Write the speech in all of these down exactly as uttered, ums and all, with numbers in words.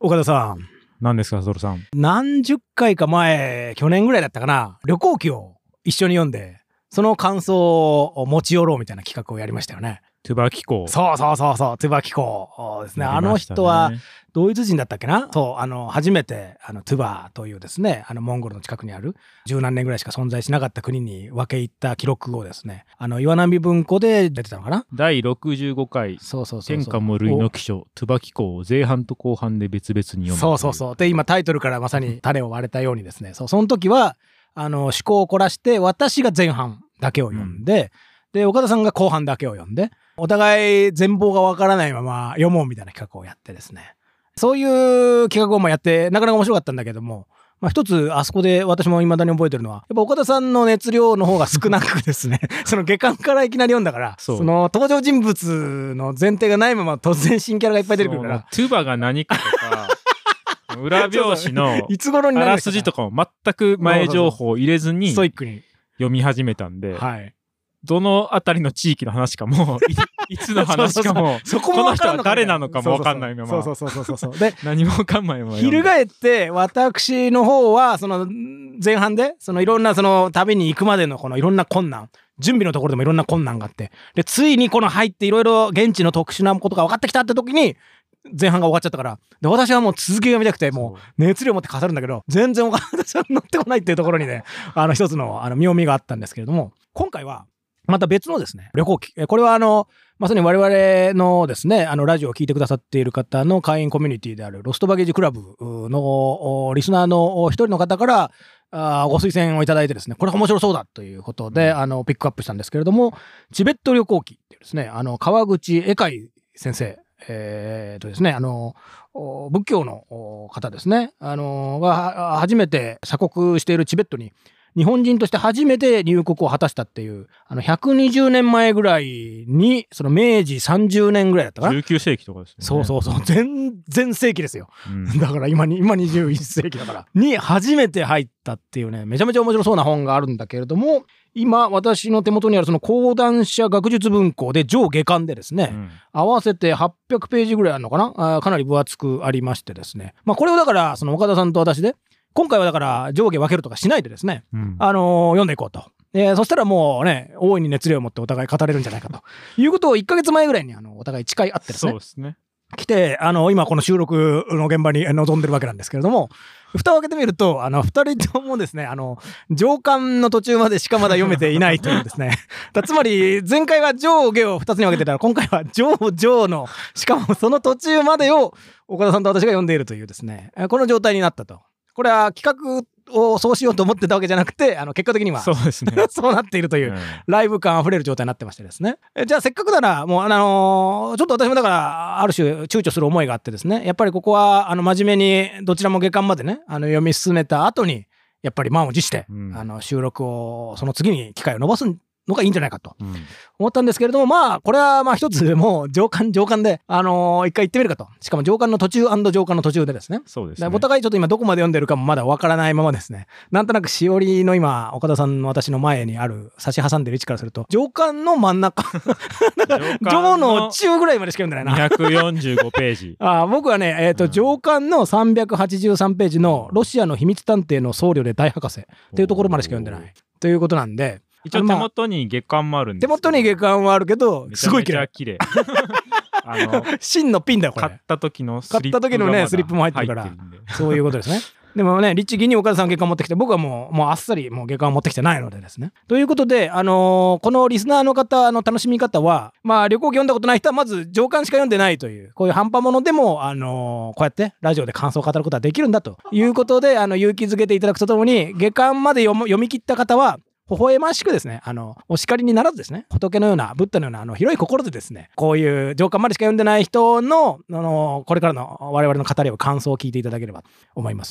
岡田さん、 何ですかサトルさん。 何十回か前、去年ぐらいだったかな、旅行記を一緒に読んでその感想を持ち寄ろうみたいな企画をやりましたよね。 トゥバキコ。 そうそうそうそう、トゥバキコですね。あの人はドイツ人だったっけな。そう、あの初めてあのトゥバというですね、あのモンゴルの近くにある十何年ぐらいしか存在しなかった国に分け入った記録をですね、あの岩波文庫で出てたのかな。 だいろくじゅうごかいそうそうそうそう、 天下無類の記書トゥバキコを前半と後半で別々に読む。 そうそうそう。で今タイトルからまさに種を割れたようにですね、そうその時はあの趣向を凝らして私が前半だけを読んで、うん、で岡田さんが後半だけを読んで、お互い全貌がわからないまま読もうみたいな企画をやってですね、そういう企画をまあやってなかなか面白かったんだけども、まあ、一つあそこで私も未だに覚えてるのは、やっぱ岡田さんの熱量の方が少なくですねその下巻からいきなり読んだから、その登場人物の前提がないまま突然新キャラがいっぱい出てくるから、 トゥバが何かとか裏表紙のいつ頃にあらすじとかも全く前情報を入れずにストイックに読み始めたんで、 はい、 どのあたりの地域の話かもい, いつの話かもそこもこの人は誰なのかも分かんないまま、 そうそうそうそうそうで何も分かんないまま翻って私の方はその前半でそのいろんなその旅に行くまでのこのいろんな困難、準備のところでもいろんな困難があって、でついにこの入っていろいろ現地の特殊なことが分かってきたって時に前半が終わっちゃったから、で私はもう続きが見たくてもう熱量を持って語るんだけど、全然岡田さん乗ってこないっていうところにね、あの一つのあの妙味があったんですけれども、今回はまた別のですね旅行記、これはあのまさに我々のですねあのラジオを聞いてくださっている方の会員コミュニティであるロストバゲージクラブのリスナーの一人の方からあご推薦をいただいてですね、これ面白そうだということで、うん、あのピックアップしたんですけれども、チベット旅行記っていうですね、あの川口英海先生、えーとですね、あの仏教の方ですね、あのが初めて鎖国しているチベットに日本人として初めて入国を果たしたっていう、あのひゃくにじゅうねんまえぐらいに、その明治さんじゅうねんぐらいだったかな、 じゅうきゅうせいきとかですね。 そうそうそう、全然世紀ですよ、うん、だから今に今にじゅういっせいきだからに初めて入ったっていうね、めちゃめちゃ面白そうな本があるんだけれども、今私の手元にあるその講談社学術文庫で上下巻でですね、うん、合わせてはっぴゃくページぐらいあるのかな、あかなり分厚くありましてですね、まあこれをだからその岡田さんと私で今回はだから上下分けるとかしないでですね、うん、あのー、読んでいこうと、えー、そしたらもうね大いに熱量を持ってお互い語れるんじゃないかということをいっかげつまえぐらいにあのお互い誓い合ってですね、 そうですね、 来て、あの今この収録の現場に臨んでるわけなんですけれども、蓋を開けてみるとあのふたりともですね、あの上巻の途中までしかまだ読めていないというですねだつまり前回は上下をふたつに分けてたら、今回は上上のしかもその途中までを岡田さんと私が読んでいるというですね、この状態になったと。これは企画をそうしようと思ってたわけじゃなくて、あの結果的にはそうですねそうなっているという、うん、ライブ感あふれる状態になってましてですね、えじゃあせっかくならもうあのー、ちょっと私もだからある種躊躇する思いがあってですね、やっぱりここはあの真面目にどちらも下巻までねあの読み進めた後にやっぱり満を持して、うん、あの収録をその次に機会を伸ばすのがいいんじゃないかと思ったんですけれども、まあこれはまあ一つもう上巻上巻であのー、一回行ってみるかと。しかも上巻の途中&上巻の途中でですね。 そうですね。 お互いちょっと今どこまで読んでるかもまだわからないままですね。なんとなくしおりの今岡田さんの私の前にある差し挟んでる位置からすると上巻の真ん中上の中ぐらいまでしか読んでないな。 にひゃくよんじゅうごページ。 あ僕はねえっと、うん、上巻のさんびゃくはちじゅうさんページのロシアの秘密探偵の僧侶で大博士っていうところまでしか読んでないということなんで。 一応手元に月刊もあるんですけど、 手元に月刊はあるけどすごい綺麗。 めちゃめちゃ綺麗あの真のピンだよこれ。 買った時のスリップ買った時のねスリップも入ってるから、そういうことですね。でもね律儀に岡田さん月刊持ってきて、僕はもうもうあっさりもう月刊持ってきてないのでですね。ということで、あのー、このリスナーの方の楽しみ方は、まあ旅行記読んだことない人はまず上巻しか読んでないという、こういう半端ものでも、あのー、こうやってラジオで感想を語ることはできるんだということで、あの勇気づけていただくとともに、月刊まで読む読み切った方は微笑ましくですね、あのお叱りにならずですね、仏のようなブッダのようなあの広い心でですね、こういう上巻までしか読んでない人の、あのこれからの我々の語りを感想を聞いていただければと思います。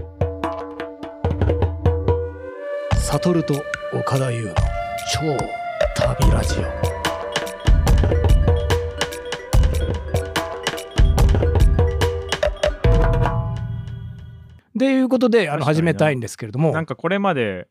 サトルと岡田優の超旅ラジオということであの始めたいんですけれども、 なんかこれまで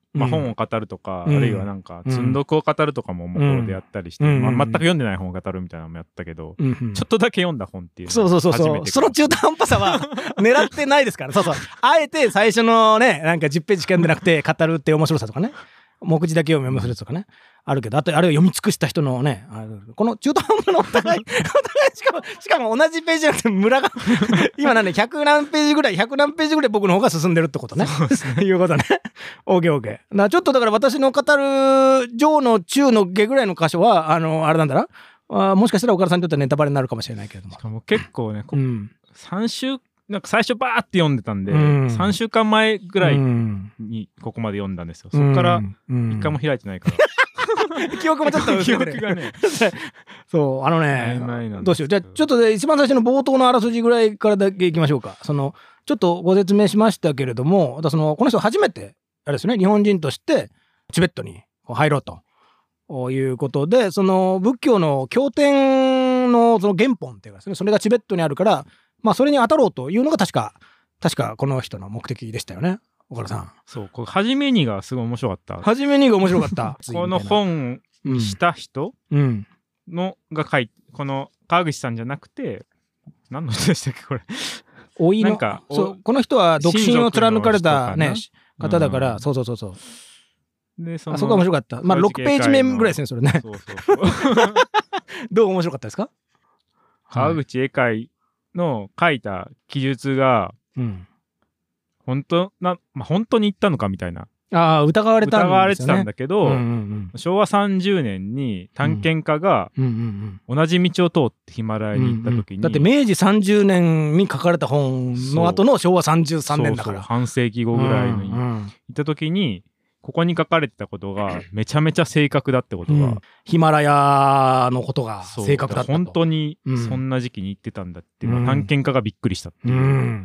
まあ、本を語るとか、 うん、 あるいはなんか積んどくを語るとかももころでやったりして、 うんまあ、全く読んでない本を語るみたいなのもやったけど、 うんうん、 ちょっとだけ読んだ本っていうのそうそうそうそうその中途半端さは狙ってないですからそうそうあえて最初のねなんかじゅっページしか読んでなくて語るっていう面白さとかね目次だけ読む面白さとかねあるけどあとあれを読み尽くした人のねあこの中途半端のお互いお互いしかもしかも同じページじゃなくてムラが今なんでひゃく何ページぐらいひゃく何ページぐらい僕の方が進んでるってことねそうですねいうことねオーケーオーケーなちょっとだから私の語る上の中の下ぐらいの箇所はあのあれなんだなあもしかしたら岡田さんにとってはネタバレになるかもしれないけれどもしかも結構ね、 うん、 さん週なんか最初バーって読んでたんで、 うん、 さんしゅうかんまえぐらいにここまで読んだんですよ、うん、そこから一回も開いてないから、 うん、記憶もちょっと薄れてる記憶がねそうあのねどうしようじゃあちょっとで一番最初の冒頭のあらすじぐらいからだけいきましょうかそのちょっとご説明しましたけれどもそのこの人初めてあれですね日本人としてチベットに入ろうということでその仏教の経典のその原本っていうかですねそれがチベットにあるからまあそれに当たろうというのが確か確かこの人の目的でしたよね岡田さんそうこれ初めにがすごい面白かった初めにが面白かったこの本した人のが書いてこの川口さんじゃなくて何の人でしたっけこれおいのなんかそうこの人は独身を貫かれたね方だから、うん、そうそうそうそうでそのあそこは面白かった。まあろくページ目ぐらいですねそれね。そうそうそうどう面白かったですか？ 川口英会の書いた記述が、うん、本当な、まあ、本当に言ったのかみたいな。 ああ疑われたんですよね。 疑われてたんだけど、うんうんうん、しょうわさんじゅうねんに探検家が同じ道を通ってヒマラヤに行った時に、うんうんうん、 だって明治さんじゅうねんに書かれた本の後のしょうわさんじゅうさんねんだから。 そうそう半世紀後ぐらいに行った時に。ここに書かれてたことがめちゃめちゃ正確だってことが、うん、 ヒマラヤのことが正確だったと本当にそんな時期に言ってたんだっていうのは、うん、探検家がびっくりしたっていう、うん、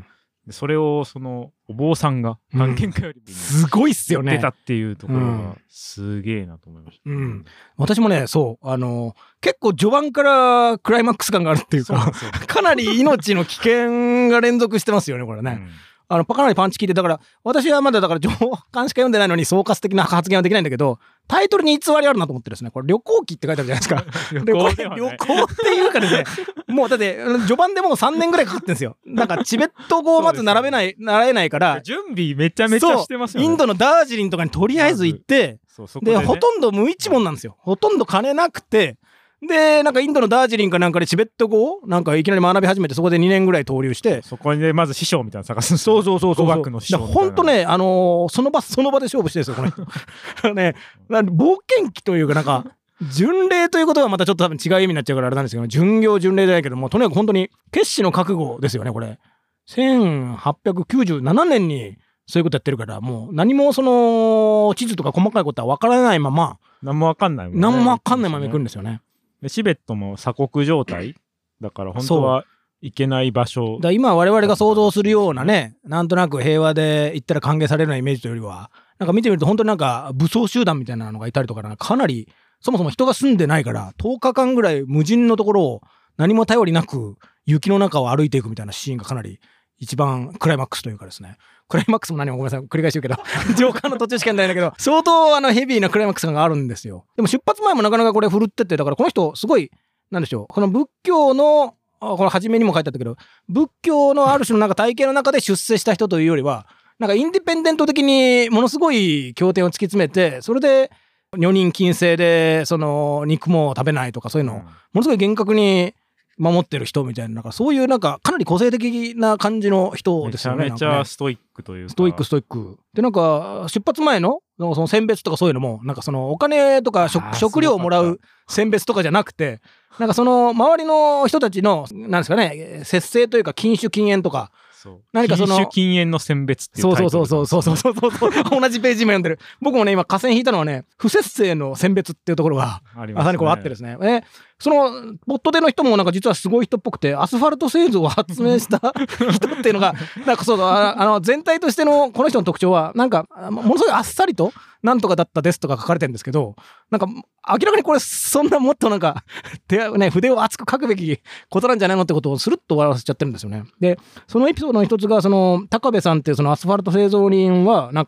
それをそのお坊さんが探検家よりも、 うん、すごいっすよね言ってたっていうところがすげえなと思いました、 うんうん、私もねそうあの結構序盤からクライマックス感があるっていうかかなり命の危険が連続してますよねこれね、うんあのかなりパンチ効いてだから私はまだだから上巻しか読んでないのに総括的な発言はできないんだけどタイトルに偽りあるなと思ってですねこれ旅行記って書いてあるじゃないですか旅行ではない旅行っていうかですねもうだって序盤でもうさんねんぐらいかかってるんですよなんかチベット語をまず並べない、ね、習えないから準備めちゃめちゃしてますよねインドのダージリンとかにとりあえず行ってそうそこで、ね、でほとんど無一文なんですよほとんど金なくてでなんかインドのダージリンかなんかでチベット語をなんかいきなり学び始めてそこでにねんぐらい登留してそこにねまず師匠みたいなの探すんですよ、ね、そうそうそうそう語学の師匠みたいなほんとねあのー、その場その場で勝負してるんですよこの人ね冒険記というかなんか巡礼ということがまたちょっと多分違う意味になっちゃうからあれなんですけど巡業巡礼じゃないけどもとにかく本当に決死の覚悟ですよねこれせんはっぴゃくきゅうじゅうななねんにそういうことやってるからもう何もその地図とか細かいことは分からないまま何も分かんないもんね何も分かんないまま行くんですよねチベットも鎖国状態だから本当は行けない場所だ今我々が想像するようなねなんとなく平和で行ったら歓迎されるようなイメージというよりはなんか見てみると本当になんか武装集団みたいなのがいたりとかかなりそもそも人が住んでないからとおかかんぐらい無人のところを何も頼りなく雪の中を歩いていくみたいなシーンがかなり一番クライマックスというかですねクライマックスも何もごめんなさい繰り返し言うけど上巻の途中しかないんだけど相当あのヘビーなクライマックスがあるんですよでも出発前もなかなかこれ振るってってだからこの人すごいなんでしょうこの仏教のこの初めにも書いてあったけど仏教のある種のなんか体系の中で出世した人というよりはなんかインディペンデント的にものすごい経典を突き詰めてそれで女人禁制でその肉も食べないとかそういうのをものすごい厳格に守ってる人みたいな、なんかそういうなんかかなり個性的な感じの人ですよね。 めちゃめちゃストイックというか。 ストイックストイック。でなんか出発前のなんかその選別とかそういうのもなんかそのお金とか 食, 食料をもらう選別とかじゃなくて、なんかその周りの人たちのなんですかね節制というか禁酒禁煙とか。 何かその禁酒禁煙の選別っていうタイトル、 そうそうそうそうそうそうそう同じページも読んでる。僕もね今河川引いたのはね不節制の選別っていうところがまさにこうあってですね。えそのポットでの人もなんか実はすごい人っぽくてアスファルト製造を発明した人っていうのがなんかそうあの全体としてのこの人の特徴はなんかものすごいあっさりとなんとかだったですとか書かれてるんですけど、なんか明らかにこれそんなもっとなんか手、ね、筆を厚く書くべきことなんじゃないのってことをスルッと笑わせちゃってるんですよね。でそのエピソードの一つがその高部さんっていうそのアスファルト製造人はなんか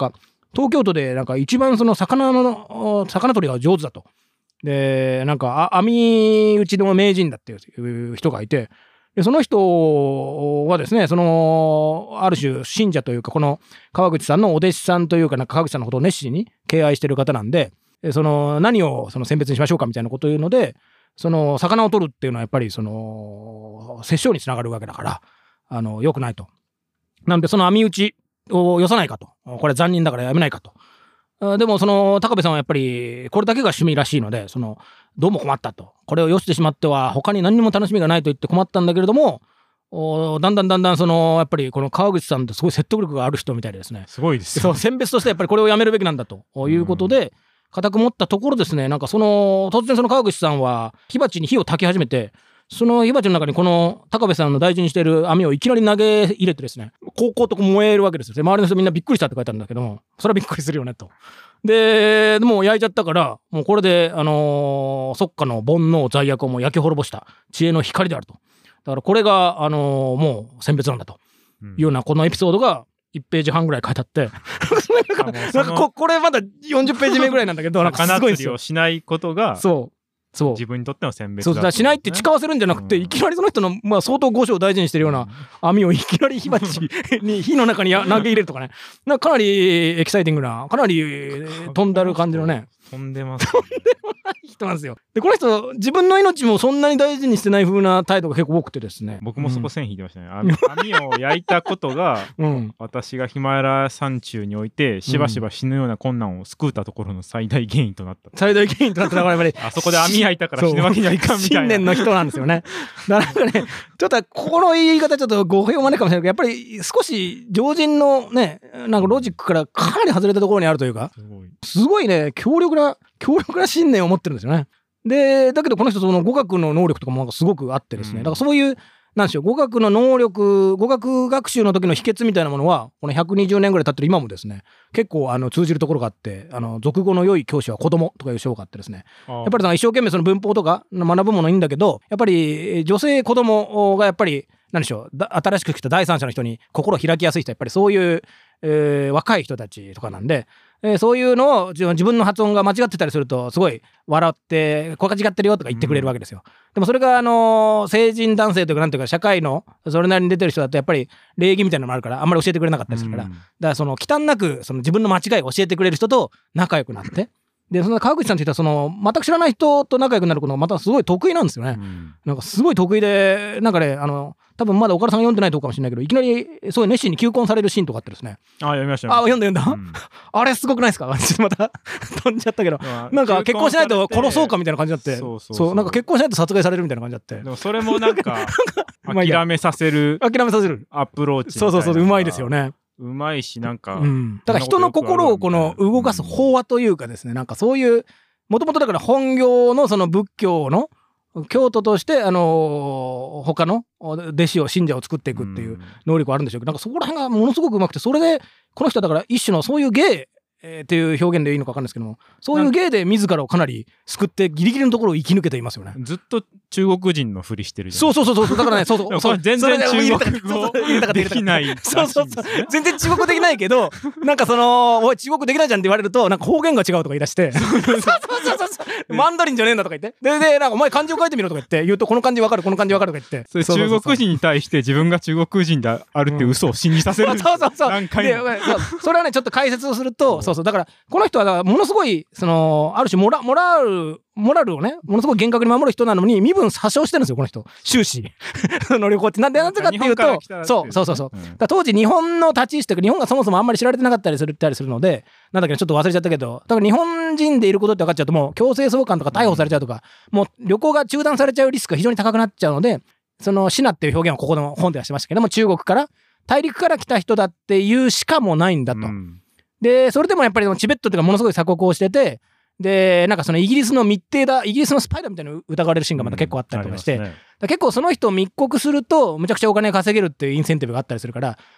東京都でなんか一番その魚の魚取りが上手だと。でなんか網打ちの名人だっていう人がいて、でその人はですね、そのある種信者というか、この川口さんのお弟子さんというか、なんか川口さんのことを熱心に敬愛してる方なんで、その何をその選別にしましょうかみたいなことを言うので、その魚を取るっていうのはやっぱりその殺生につながるわけだから、あの良くないと。なんでその網打ちをよさないかと、これ残忍だからやめないかと。でもその高部さんはやっぱりこれだけが趣味らしいので、そのどうも困ったと、これをよしてしまっては他に何にも楽しみがないと言って困ったんだけれども、だんだんだんだんそのやっぱりこの川口さんってすごい説得力がある人みたいでですね、 すごいですよ。 そう選別としてやっぱりこれをやめるべきなんだということで固く持ったところですね、なんかその突然その川口さんは火鉢に火を焚き始めて、その火鉢の中にこの高部さんの大事にしている網をいきなり投げ入れてですね、こうこうと燃えるわけですよ。で周りの人みんなびっくりしたって書いてあるんだけども、それはびっくりするよねと。でもう焼いちゃったから、もうこれであのー、即下の煩悩罪悪をもう焼き滅ぼした知恵の光であると。だからこれがあのー、もう選別なんだというようなこのエピソードがいちページはんぐらい書いてあってなんか こ, これまだよんじゅっページ目ぐらいなんだけど、なんかすごいですよ。 魚釣りをしないことがそうそう自分にとっての選別だ、ね、そうだしないって誓わせるんじゃなくて、うん、いきなりその人の、まあ、相当五章を大事にしてるような網をいきなり火鉢に火の中に投げ入れるとかね、なんかかなりエキサイティングな、かなり飛んだる感じのね、 飛んでます、ね、 飛んでもない人なんですよ。でこの人自分の命もそんなに大事にしてない風な態度が結構多くてですね、 僕もそこ線引いてましたね、うん、網を焼いたことが、うん、私がヒマラヤ山中においてしばしば死ぬような困難を救うたところの最大原因となった、 最大原因となったからやっぱりあそこで網焼いたから死ぬわけにはいかんみたいな信念の人なんですよね。だからね、ちょっとこの言い方ちょっと語弊を招くかもしれないけど、やっぱり少し常人のね、なんかロジックからかなり外れたところにあるというか、すごい、すごいね、強力な強力な信念を持ってるんですよね。でだけどこの人その語学の能力とかもなんかすごくあってですね、だからそういうなんでしょう、語学の能力、語学学習の時の秘訣みたいなものはこのひゃくにじゅうねんぐらい経ってる今もですね、結構あの通じるところがあって、あの俗語の良い教師は子供とかいう章があってですね、やっぱり一生懸命その文法とか学ぶものいいんだけど、やっぱり女性子供がやっぱりなんでしょう、新しく来た第三者の人に心開きやすい人はやっぱりそういう、えー、若い人たちとかなんで、えー、そういうのを自分の発音が間違ってたりするとすごい笑ってここが違ってるよとか言ってくれるわけですよ、うん、でもそれがあのー、成人男性というかなんていうか社会のそれなりに出てる人だとやっぱり礼儀みたいなのもあるからあんまり教えてくれなかったりするから、うん、だからその忌憚なくその自分の間違いを教えてくれる人と仲良くなってでその川口さんって言ったらその全く知らない人と仲良くなることがまたすごい得意なんですよね、うん、なんかすごい得意でなんかねあの多分まだ岡田さんが読んでないとこかもしれないけどいきなりそういう熱心に求婚されるシーンとかあってですね、 あ読みました、 あ読んだ読んだ、うん、あれすごくないですかちょっとまた飛んじゃったけど、まあ、なんか結婚しないと殺そうかみたいな感じになってそうそうそうそうなんか結婚しないと殺害されるみたいな感じになってでもそれもなんか諦めさせる諦めさせるアプローチそうそうそううまいですよねうまいしなんか、 うん、だから人の心をこの動かす法話というかですね、なんかそういうもともとだから本業のその仏教の教徒としてあのー、他の弟子を信者を作っていくっていう能力はあるんでしょうけど、なんかそこら辺がものすごくうまくて、それでこの人はだから一種のそういう芸えー、っていう表現でいいのか分かんないですけども、そういう芸で自らをかなり救ってギリギリのところを生き抜けていますよね。 ずっと中国人のふりしてるじゃん。 そうそうそうそうだからねそうそうそう全然中国語できないらしいんですね。 そうそうそう全然中国語できないけどなんかそのおい中国できないじゃんって言われるとなんか方言が違うとか言い出してそうそうそうそうマンダリンじゃねえんだとか言ってででなんかお前漢字を書いてみろとか言って言うとこの漢字分かるこの漢字分かるとか言ってそれ中国人に対して自分が中国人であるって嘘を信じさせるんですよ、 うん、そうそうそう何回もでそれはねちょっと解説をするとそうそうだからこの人はだからものすごいそのある種モラ、モラルモラルをねものすごい厳格に守る人なのに身分詐称してるんですよこの人終始その旅行ってなんでなんでかっていうとそうそうそうそう、うん、だ当時日本の立ち位置というか日本がそもそもあんまり知られてなかったりするったりするのでなんだっけちょっと忘れちゃったけどだから日本人でいることって分かっちゃうともう強制送還とか逮捕されちゃうとか、うん、もう旅行が中断されちゃうリスクが非常に高くなっちゃうのでそのシナっていう表現をここの本ではしてましたけども中国から大陸から来た人だっていうしかもないんだと、うんでそれでもやっぱりチベットっていうかものすごい鎖国をしててでなんかそのイギリスの密偵だイギリスのスパイだみたいな疑われるシーンがまた結構あったりとかして、うんね、結構その人を密告するとむちゃくちゃお金稼げるっていうインセンティブがあったりするから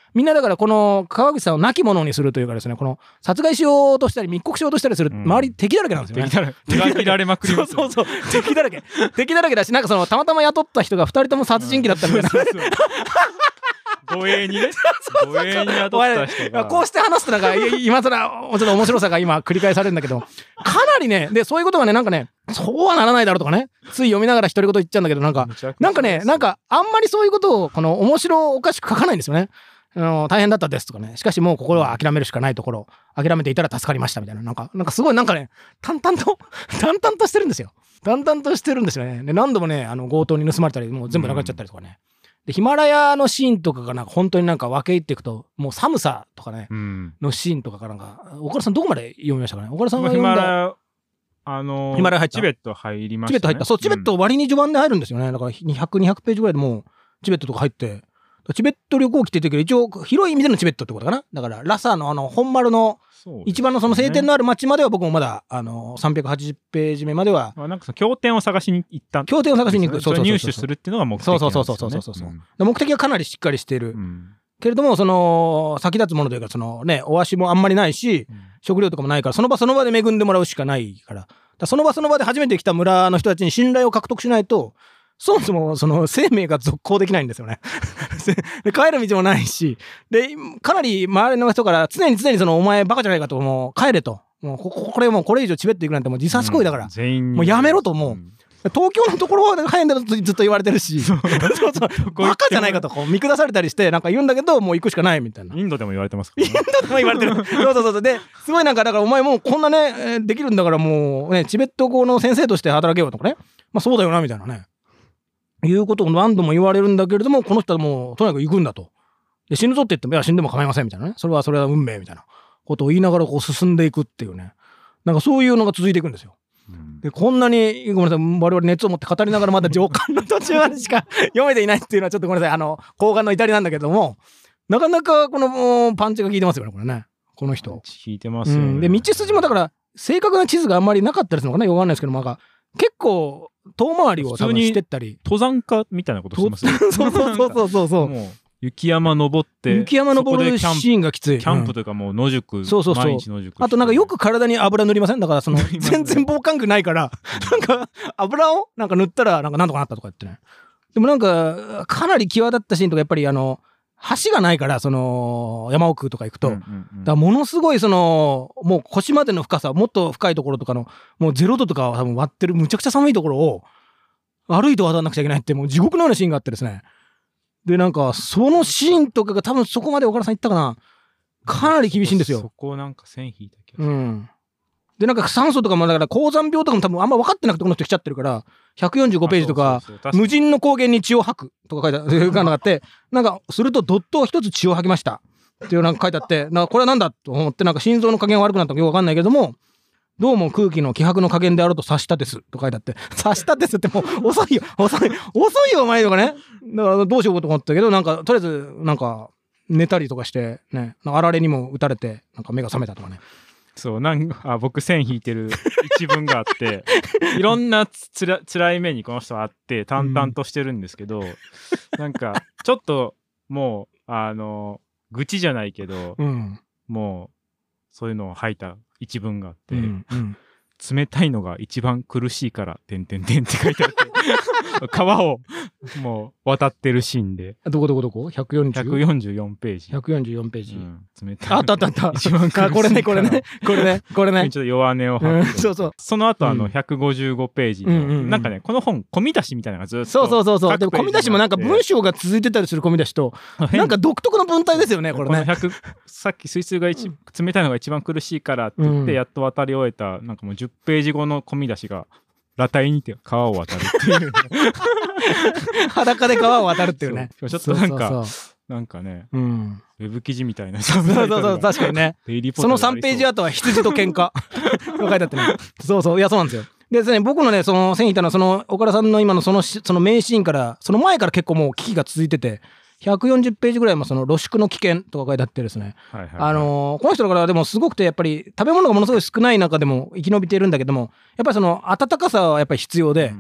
みんなだからこの川口さんを亡き者にするというかですね、この殺害しようとしたり密告しようとしたりする、周り敵だらけなんですよね。 敵だらけ。裏切られまくります。 そうそうそう。敵だらけ。敵だらけだし、なんかそのたまたま雇った人がふたりとも殺人鬼だったみたいな。 護衛にね。護衛に雇った人が。 こうして話すとなんか、今更、ちょっと面白さが今繰り返されるんだけど、かなりね、で、そういうことがね、なんかね、そうはならないだろうとかね、つい読みながら独り言言っちゃうんだけど、なんか、なんかね、なんか、あんまりそういうことを、この、面白おかしく書かないんですよね。あの、大変だったですとかね、しかしもう心は諦めるしかないところ、諦めていたら助かりましたみたいな、なんか、なんかすごいなんかね、淡々と、淡々としてるんですよ。淡々としてるんですよね。で、何度もね、あの、強盗に盗まれたり、もう全部なくなっちゃったりとかね。でヒマラヤのシーンとかがなんか本当になんか分け入っていくともう寒さとかね、うん、のシーンとかがなんか岡田さんどこまで読みましたかね。岡田さんが読んだあのー、 ヒマラヤ入ったチベット入りました、ね、 チベット入ったそう、チベット割に序盤で入るんですよね。だからにひゃく、にひゃくページぐらいでもうチベットとか入ってチベット旅行来てるけど一応広い意味でのチベットってことかな。だからラサのあの本丸の一番のその晴天のある町までは僕もまだあのさんびゃくはちじゅうページ目まではなんかその経典を探しに行った経典を探しに行くそうそうそうそう入手するっていうのが目的なんですよね。 そうそうそうそうそうそう、うん、目的はかなりしっかりしている、うん、けれどもその先立つものというかそのねお足もあんまりないし、うん、食料とかもないからその場その場で恵んでもらうしかないから、だからその場その場で初めて来た村の人たちに信頼を獲得しないとそもそもその生命が続行できないんですよねで帰る道もないしでかなり周りの人から常に常にそのお前バカじゃないかともう帰れともうここれもうこれ以上チベット行くなんてもう自殺行為だから、うん、全員もうやめろともう、うん、東京のところは早いんだとずっと言われてるしそうそうバカじゃないかとこう見下されたりしてなんか言うんだけどもう行くしかないみたいな。 インドでも言われてますから、ね、 インドでも言われてるそうそうそうですごいなんかだからお前もうこんなねできるんだからもうねチベット語の先生として働けよとかねまあそうだよなみたいなねいうことを何度も言われるんだけれどもこの人はもうとにかく行くんだとで死ぬぞって言ってもいや死んでも構いませんみたいなねそれはそれは運命みたいなことを言いながらこう進んでいくっていうねなんかそういうのが続いていくんですよ。でこんなにごめんなさい我々熱を持って語りながらまだ上巻の途中までしか読めていないっていうのはちょっとごめんなさいあの後半の至りなんだけどもなかなかこのパンチが効いてますよねこれねこの人。効いてますよね、 うん、で道筋もだから正確な地図があんまりなかったりするのかなよくわかんないですけどなんか結構遠回りを多分してったり登山家みたいなことしてますねそうそうそうそうそうそうもう雪山登って雪山登るシーンがきついキャンプというかもう野宿、うん、 そうそうそう毎日野宿あとなんかよく体に油塗りませんだからその全然防寒具ないからなんか油をなんか塗ったらなんかなんとかなったとか言ってねでもなんかかなり際立ったシーンとかやっぱりあの橋がないからその山奥とか行くと、うんうんうん、だからものすごいそのもう腰までの深さもっと深いところとかのもうゼロ度とかを多分割ってるむちゃくちゃ寒いところを歩いて渡らなくちゃいけないってもう地獄のようなシーンがあってですねでなんかそのシーンとかが多分そこまで岡田さん言ったかなかなり厳しいんですよ。 そこをなんか線引いた気がする、 うん、でなんか酸素とかもだから高山病とかも多分あんま分かってなくてこの人来ちゃってるからひゃくよんじゅうごページとか無人の高原に血を吐くとか書いてあるがあってなんかするとドットを一つ血を吐きましたっていうなんか書いてあってなんかこれはなんだと思ってなんか心臓の加減が悪くなったのかよく分かんないけどもどうも空気の希薄の加減であると察したですと書いてあって察したですってもう遅いよ遅い遅いよお前とかねだからどうしようと思ったけどなんかとりあえずなんか寝たりとかしてねあられにも打たれてなんか目が覚めたとかねそうなんかあ僕線引いてる一文があっていろんなつら辛い目にこの人はあって淡々としてるんですけど、うん、なんかちょっともうあの愚痴じゃないけど、うん、もうそういうのを吐いた一文があって、うんうん、冷たいのが一番苦しいからてんてんてんって書いてあって川をもう渡ってるシーンでどこどこどこひゃくよんじゅうひゃくよんじゅうよんページひゃくよんじゅうよんページ、うん、 冷たいあったあったあった一番苦しいからこれねこれねこれねこれねちょっと弱音を吐く、うん、 そうそうその後あのひゃくごじゅうごページの、うんうんうん、なんかねこの本込み出しみたいなのがずっとそうそうそうそうでも込み出しもなんか文章が続いてたりする込み出しとなんか独特の文体ですよねこれねこのさっき水水が一、うん、冷たいのが一番苦しいからって言って、うん、やっと渡り終えたなんかもうじゅっページ後の込み出しが裸体にて川を渡るっていう裸で川を渡るっていうねちょっとなんかそうそうそうなんかね、うん、ウェブ記事みたいなそうそうそう確かにねそのさんページ後は羊と喧嘩書いてあってねそうそういやそうなんですよでですね僕のねその線引いたのはその岡田さんの今のそのその名シーンからその前から結構もう危機が続いててひゃくよんじゅうページぐらいもその露宿の危険とか書いてあってですね、はいはいはい、あのー、この人だからでもすごくてやっぱり食べ物がものすごい少ない中でも生き延びているんだけどもやっぱりその温かさはやっぱり必要で、うん、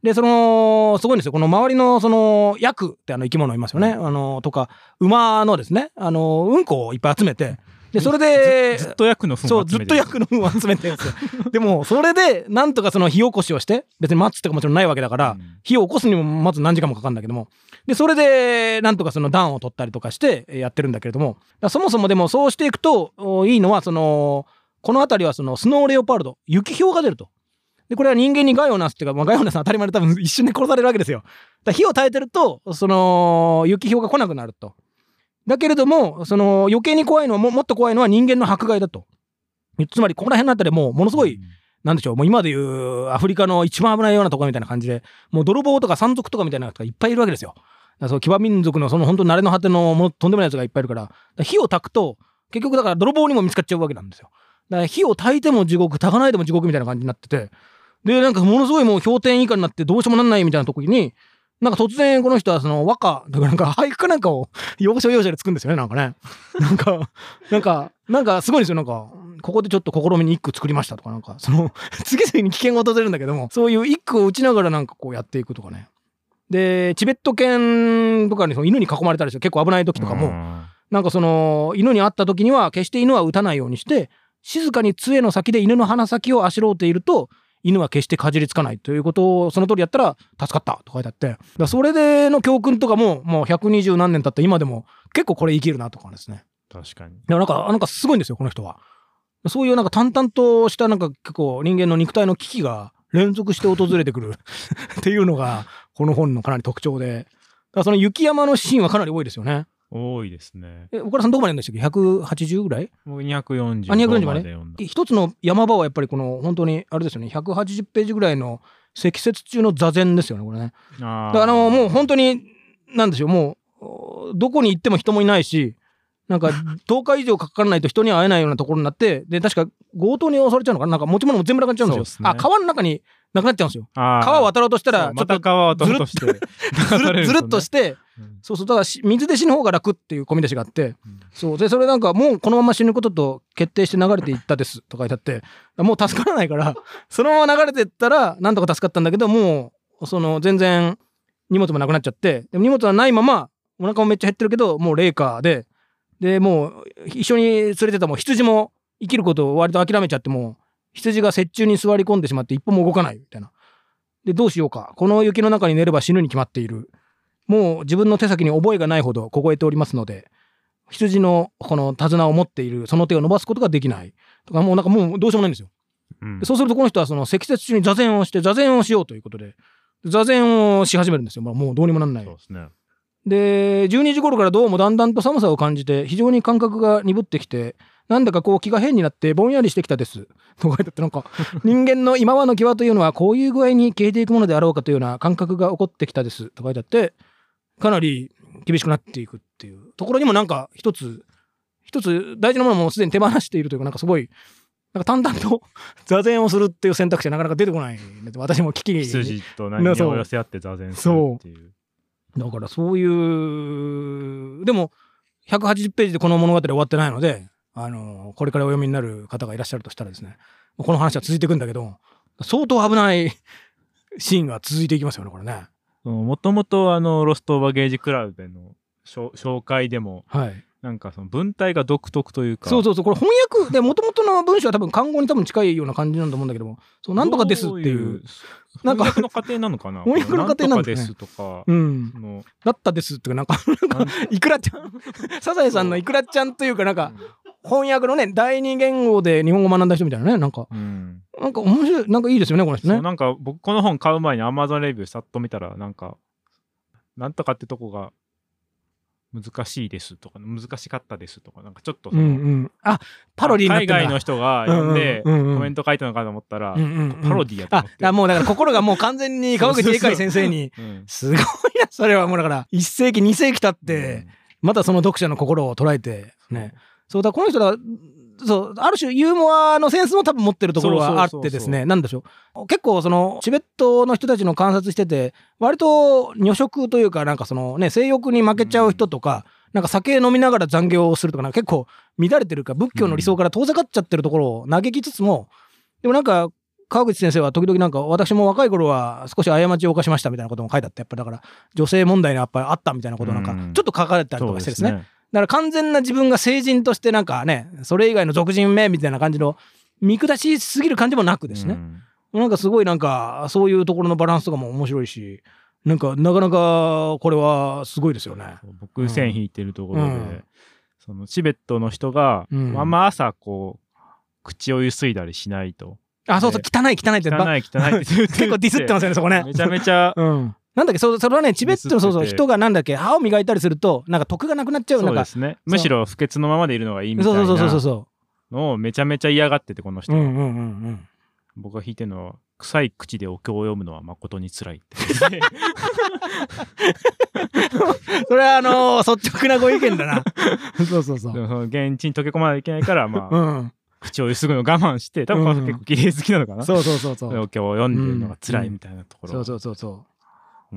でそのすごいんですよ。この周りのそのヤクってあの生き物いますよね、あのとか馬のですね、あのうんこをいっぱい集めて、でそれでずっとヤクの糞を集めてる。そうずっとヤクの糞を集めてるんですよ。でもそれでなんとかその火起こしをして、別に待つとかもちろんないわけだから、うん、火を起こすにもまず何時間もかかるんだけども、でそれでなんとかその暖を取ったりとかしてやってるんだけれども、そもそもでもそうしていくといいのは、そのこの辺りはそのスノーレオパールド、雪氷が出ると。でこれは人間に害をなすっていうか、まあ、害をなすのは当たり前で多分一瞬で殺されるわけですよ。だから火を焚いてるとその雪氷が来なくなると。だけれどもその余計に怖いのは も, もっと怖いのは人間の迫害だと。つまりここら辺のあたりもうものすごい、うん、なんでしょう、もう今でいうアフリカの一番危ないようなところみたいな感じで、もう泥棒とか山賊とかみたいな人がいっぱいいるわけですよ。だからその騎馬民族のその本当慣れの果てのもとんでもないやつがいっぱいいるから、だから火を焚くと結局だから泥棒にも見つかっちゃうわけなんですよ。だから火を焚いても地獄、焚かないでも地獄みたいな感じになってて、でなんかものすごいもう氷点以下になってどうしようもなんないみたいな時に、なんか突然この人はその和歌だからなんか俳句かなんかを要所要所でつくんですよね。なんかね、なんかなんかなんかすごいんですよ。なんかここでちょっと試みに一句作りましたとか、なんかその次々に危険が訪れるんだけども、そういう一句を打ちながらなんかこうやっていくとかね。でチベット犬とかにその犬に囲まれたりして結構危ない時とかも、なんかその犬に会った時には決して犬は撃たないようにして、静かに杖の先で犬の鼻先をあしろうていると犬は決してかじりつかないということをその通りやったら助かったと書いてあって、だからそれでの教訓とかももうひゃくにじゅうなんねん経った今でも結構これ生きるなとかですね。 確かに。 でもなんかなんかすごいんですよこの人は。そういうなんか淡々としたなんか結構人間の肉体の危機が連続して訪れてくるっていうのがこの本のかなり特徴で、だからその雪山のシーンはかなり多いですよね。 多いですね。 え、岡田さんどこまで読んでしたっけ？ひゃくはちじゅうぐらい？ もうにひゃくよんじゅう。 あ、にひゃくよんじゅうまで。一つの山場はやっぱりこの本当にあれですよね、ひゃくはちじゅうページぐらいの積雪中の座禅ですよねこれね。あだからあのもう本当になんでしょう、もうどこに行っても人もいないし、なんかとおか以上かからないと人には会えないようなところになって、で確か強盗に襲われちゃうのかな、なんか持ち物も全部なくなっちゃうんですよ。ね、あ、川の中になくなっちゃうんですよ。川を渡ろうとしたらちょっと川を渡ろうとしてずるっとして、うん、そうそうだから水で死ぬ方が楽っていう込み出しがあって、うん、そうでそれなんかもうこのまま死ぬことと決定して流れていったですとか書いてあって、もう助からないからそのまま流れていったらなんとか助かったんだけど、もうその全然荷物もなくなっちゃって、でも荷物はないままお腹もめっちゃ減ってるけどもう冷夏で、でもう一緒に連れてたもう羊も生きることを割と諦めちゃって、もう羊が雪中に座り込んでしまって一歩も動かないみたいな。でどうしようか、この雪の中に寝れば死ぬに決まっている、もう自分の手先に覚えがないほど凍えておりますので、羊のこの手綱を持っているその手を伸ばすことができないとか、もうなんかもうどうしようもないんですよ。うん、でそうするとこの人はその積雪中に座禅をして座禅をしようということで座禅をし始めるんですよ。まあ、もうどうにもなんない。そうですね。でじゅうにじ頃からどうもだんだんと寒さを感じて非常に感覚が鈍ってきて、なんだかこう気が変になってぼんやりしてきたですと書いてあって、なんか人間の今まの際というのはこういう具合に消えていくものであろうかというような感覚が起こってきたですと書いてあって、かなり厳しくなっていくっていうところにもなんか一つ一つ大事なものもすでに手放しているというか、なんかすごいなんか淡々と座禅をするっていう選択肢はなかなか出てこない。私も危機に羊と何を寄せ合って座禅するっていう。 だからそういうでもひゃくはちじゅうページでこの物語終わってないので、あのこれからお読みになる方がいらっしゃるとしたらですね、この話は続いていくんだけど相当危ないシーンが続いていきますよねこれね。 もともとあのロストオーバーゲージクラウドでの紹介でも、はい、なんかその文体が独特というか、 そうそうそう、これ翻訳でもともとの文章は多分漢語に多分近いような感じなんと思うんだけども、そうなんとかですっていうなんか翻訳の過程なのかな翻訳の過程なんですとか、 うん、のだったですっていうか、なんかなんかいくらちゃんサザエさんのいくらちゃんというか、なんか翻訳のね第二言語で日本語学んだ人みたいなね、なんか、うん、なんか面白い、なんかいいですよねこの人ね。 そうなんか僕この本買う前に Amazon レビューさっと見たら、なんかなんとかってとこが難しいですとか難しかったですとか、なんかちょっとその、うんうん、 あパロディーになって海外の人が読んでコメント書いたのかと思ったら、うんうんうん、パロディーやと思って、 あもうだから心がもう完全に川口英会先生にうん、すごいなそれは。もうだからいっせいきにせいき経って、うん、またその読者の心を捉えてね、そうだこの人だそうある種ユーモアのセンスも多分持ってるところはあってですね、なんでしょう、結構そのチベットの人たちの観察してて割と女色というか、なんかそのね性欲に負けちゃう人とか、うん、なんか酒飲みながら残業をするとか、なんか結構乱れてるか仏教の理想から遠ざかっちゃってるところを嘆きつつも、でもなんか川口先生は時々なんか私も若い頃は少し過ちを犯しましたみたいなことも書いてあって、やっぱだから女性問題がやっぱりあったみたいなことなんかちょっと書かれたりとかしてですね、だから完全な自分が成人としてなんかね、それ以外の俗人名みたいな感じの見下しすぎる感じもなくですね、うん、なんかすごいなんかそういうところのバランスとかも面白いし、なんかなかなかこれはすごいですよね。 僕線引いてるところで、うん、そのチベットの人が、うん、あんま朝こう口をゆすいだりしないと。 あ、そうそう、汚い汚いって汚い汚いって言って結構ディスってますよね、そこね。 めちゃめちゃ、 うん、なんだっけ、そ, それはね、チベットのそうそう人がなんだっけ、歯を磨いたりするとなんか得がなくなっちゃう。 そうですね。むしろ不潔のままでいるのがいいみたいなのをめちゃめちゃ嫌がってて、この人は。うんうんうんうん、僕が弾いてるのは、臭い口でお経を読むのは誠につらいって。 それはあのー、率直なご意見だな。そうそうそう。 でもその現地に溶け込まないといけないから、まあ、うん、口をゆすぐの我慢して、多分この人結構綺麗好きなのかな。うん、そうそうそうそう。お経を読んでるのが辛いみたいなところ、 うんうん。そうそうそうそう。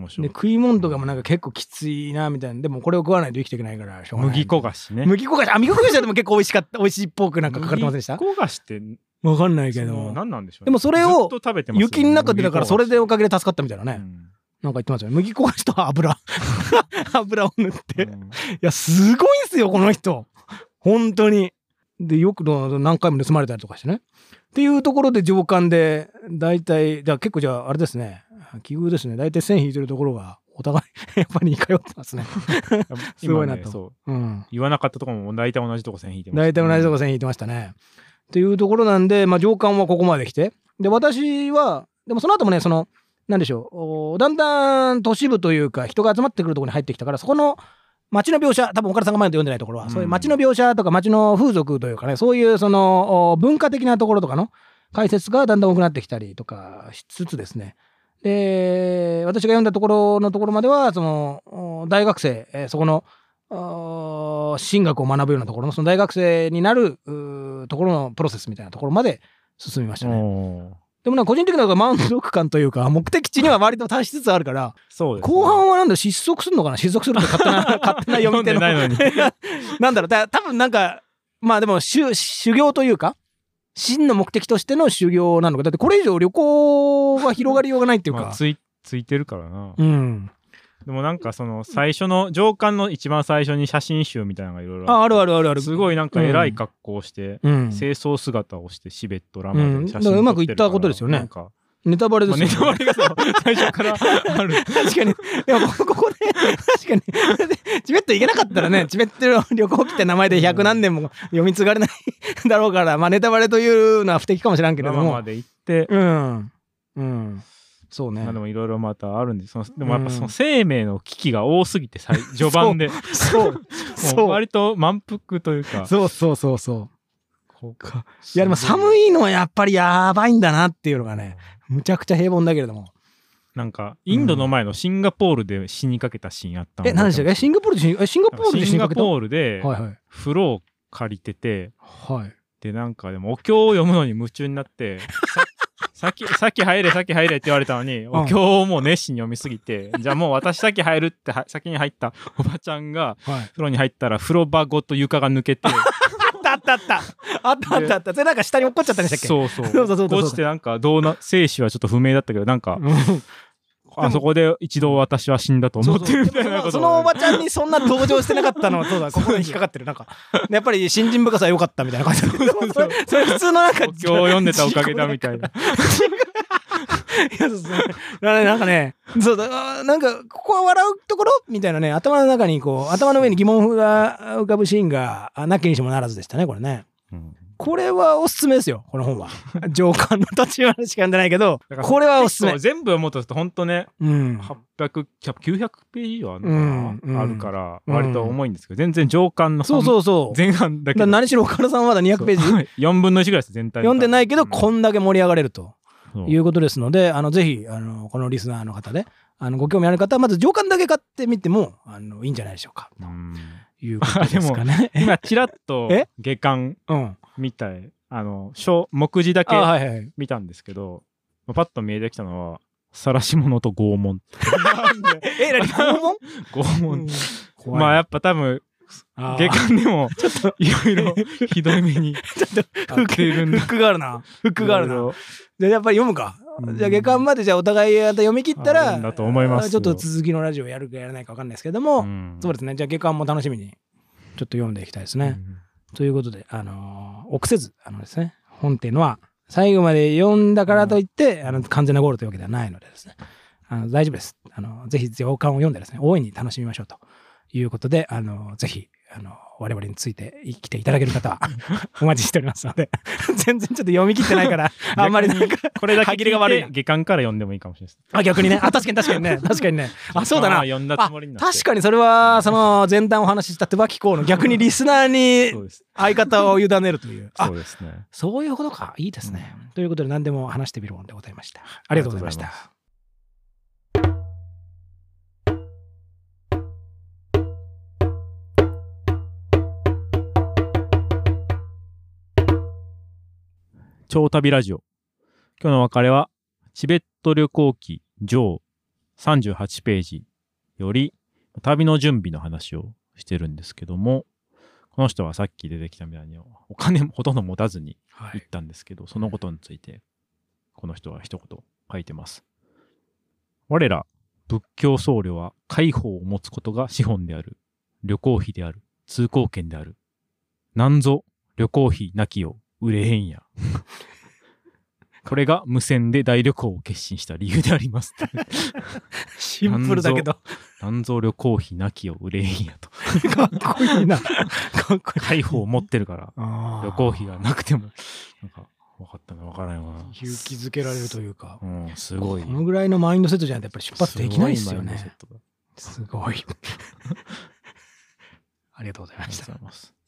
面白い。 で食い物とかもなんか結構きついなみたいな。でもこれを食わないと生きていけないからしょうがない。 麦焦がしね。 麦焦がし。あ、麦焦がしはでも結構美味しかった。美味しいっぽくなんか書かれてませんでした？ 麦焦がしってわかんないけど。 何なんでしょうね。 でもそれを雪の中でだからそれでおかげで助かったみたいなね。うん、なんか言ってますよね。麦焦がしと油油を塗って、うん、いやすごいんすよこの人。本当に。でよく何回も盗まれたりとかしてね。っていうところで上官で大体じゃあ結構じゃああれですね。奇遇ですね。大体線引いてるところがお互いやっぱり似通ってますね。すごいなと、ね、そう、うん。 言わなかったところも大体同じとこ線引いてました、 ね。大体同じとこ線引いてましたね。っていうところなんで、まあ、上官はここまで来て、で私はでもその後もね、そのなんでしょう、だんだん都市部というか人が集まってくるところに入ってきたから、そこの街の描写、多分岡田さんが前で読んでないところは、うん、そういう街の描写とか街の風俗というかね、そういうその文化的なところとかの解説がだんだん多くなってきたりとかしつつですね。で私が読んだところのところまではその大学生、えー、そこの神学を学ぶようなところのその大学生になるところのプロセスみたいなところまで進みましたね。でもなんか個人的な満足感というか目的地には割と達しつつあるから、 そうですね、 後半はなんだ失速するのかな、失速するって勝手な勝手な読み手のなんだろう、だ多分なんかまあでも修行というか真の目的としての修行なのか、だってこれ以上旅行は広がりようがないっていうか、 まあ、ついついてるからな。 うん。 でもなんかその最初の上巻の一番最初に写真集みたいなのがいろいろあるあるあるある、 すごいなんか偉い格好をして、うん、清掃姿をしてシベットラマで写真撮ってるから、うん、だからうまくいったことですよね。なんかネタバレですよ、ね、 まあ、ネタバレがそう最初からある確かに。でもここで確かにチベット行けなかったらね、チベット旅行機って名前でひゃくなんねんも読み継がれないだろうから、まあネタバレというのは不適かもしれんけれども、 ラマまで行ってうんうんそうね。 まあ、でもいろいろまたあるんです。そのでもやっぱその生命の危機が多すぎて最序盤でそうそうもう割と満腹というか、 そうそうそうそうこうか。いやでも寒いのはやっぱりやばいんだなっていうのがね、むちゃくちゃ平凡だけれども、 なんかインドの前のシンガポールで死にかけたシーンあったの、 うん、え何でしたっけ、シンガポールで死にシンガポールで死にかけた、 シンガポールで風呂を借りてて、 はい、 でなんかでもお経を読むのに夢中になって先先入れ先入れって言われたのに、お経をもう熱心に読みすぎて、じゃあもう私先入るって先に入ったおばちゃんが風呂に入ったら風呂場ごと床が抜けてあったあったあったあったあったあった、それなんか下に落っこっちゃったんでしたっけ。 そうそうそうそう落ちてなんかどうな生死はちょっと不明だったけど、なんかあそこで一度私は死んだと思ってるみたいなこと。 そのおばちゃんにそんな同情してなかったのはそうだ、ここに引っかかってる。なんかやっぱり信心深さは良かったみたいな感じだけど、それそれ普通のなんかお経を読んでたおかげだみたいな。 いやそうそうなんかね、そうだ、なんかここは笑うところみたいなね、頭の中にこう頭の上に疑問が浮かぶシーンがなきにしもならずでしたね、これね。うん、これはおすすめですよ、この本は。上巻の途中までしか読んでないけど、これはおすすめ。 全部読もうとすると本当ね、うん、はっぴゃく、きゅうひゃくページ以上あるのかな、うんうん、あるから割と重いんですけど、全然上巻のそうそうそう前半だけど、 何しろ岡田さんはまだにひゃくページよんぶんのいちぐらいです全体読んでないけど、うん、こんだけ盛り上がれるということですので、あのぜひあのこのリスナーの方であのご興味ある方はまず上巻だけ買ってみてもあのいいんじゃないでしょうか、ということですかね。 今ちらっと下巻みたい、あの目次だけ見たんですけど、はいはい、パッと見えてきたのは晒し者と拷問え何拷問拷問、うん、まあやっぱ多分下巻でもいろいろひどい目にちょっとフックがあるなフックがあるな。じゃあやっぱり読むか、うん、じゃあ下巻までじゃあお互い読み切ったらだと思います。 ちょっと続きのラジオやるかやらないか分かんないですけども、うん、そうですね。じゃあ下巻も楽しみにちょっと読んでいきたいですね、うん、ということであのー、臆せずあのですね本っていうのは最後まで読んだからといって、うん、あの完全なゴールというわけではないのでですね、あの大丈夫です。あのぜひ上巻を読んでですね大いに楽しみましょうということで、あのぜひあの我々について生きていただける方はお待ちしておりますので全然ちょっと読み切ってないからあんまりなんかこれだけ切りが悪い下巻から読んでもいいかもしれないです。 あ逆にねあ確かに確かにね確かにねあそうだな読んだつもりになって確かにそれはその前段お話しした手羽機構の逆にリスナーに相方を委ねるというそうですねそういうことかいいですね、うん、ということで何でも話してみるもんでございました。ありがとうございました。 超旅ラジオ。今日の別れは、チベット旅行記上さんじゅうはちページより、旅の準備の話をしてるんですけども、この人はさっき出てきたみたいに、お金もほとんど持たずに行ったんですけど、はい、そのことについて、この人は一言書いてます。我ら、仏教僧侶は、解放を持つことが資本である。旅行費である。通行券である。なんぞ、旅行費なきよ。売れへんや。これが無線で大旅行を決心した理由であります。 シンプルだけど。 なんぞ旅行費なきよ売れへんやと。 かっこいいな。かっこいい。 解放を持ってるから、旅行費がなくても、なんか分かったの分からんわな。 勇気づけられるというか。 うん、すごい。 このぐらいのマインドセットじゃないとやっぱり出発できないですよね。すごい。ありがとうございました。ありがとうございます。